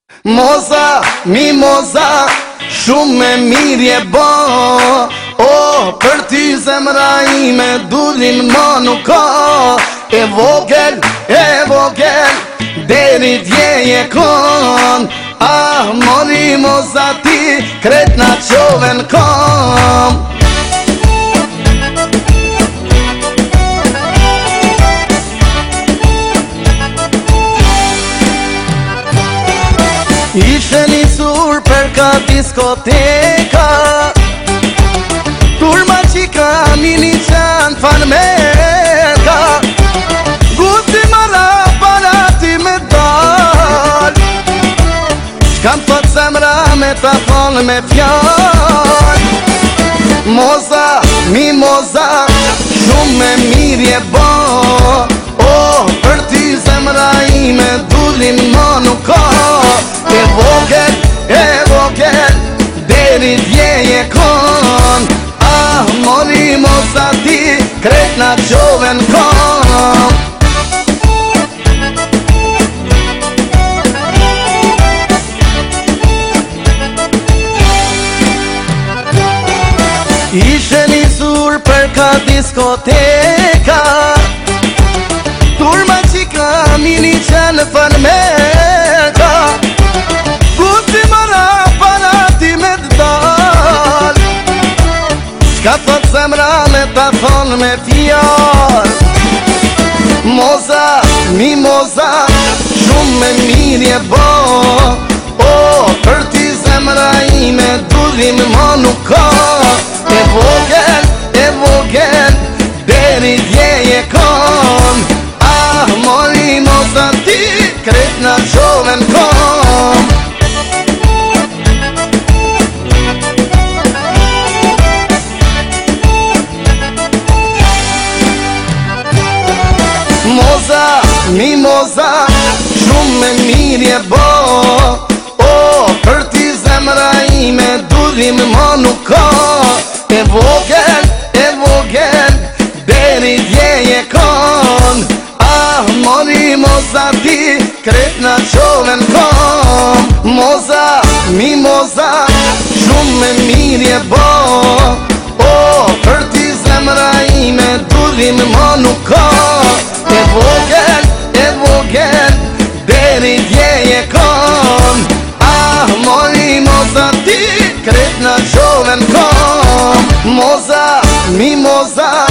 Moza, mimoza, shumë me mirje bo. O, për ty zemra ime dullin ma nuk ka. E vogel, deri djeje kon. Ah, mori moza ti, kret na qoven kom. Ishe nisur për ka diskoteka, turma qika mini qanë fan merka. Gusti mara para ty me dal, shkam thot zemra me ta thon me fjall. Moza, mimoza, shumë me mirje bo. Oh, për ty zemra ime dullin ma nuk ka. E vogel, deri djeje kon. Ah, mori moza ti, kret na qoven kom. Ishe nisur për ka diskoteka, turma qika mini qanë fan merka. Gusti mara para ti me dal, shka thot zemra me ta thon me fjall. Moza, mimoza, shumë me mirje bo. Oh, për ty zemra ime dullin ma nuk ka. E vogel, deri djeje kon. Ah, mori moza ti, kret na qoven kom. Moza, mimoza, shumë me mirje bo. Oh, për ty zemra ime dullin ma nuk ka. E vogel, deri djeje kon. Ah, mori moza ti, kret na qoven kom. Moza, mimoza, shumë me mirje bo. Oh, për ty zemra ime dullin ma nuk ka. E vogel, deri djeje kon. Ah, mori moza ti, kret na qoven kom. Moza, mimoza,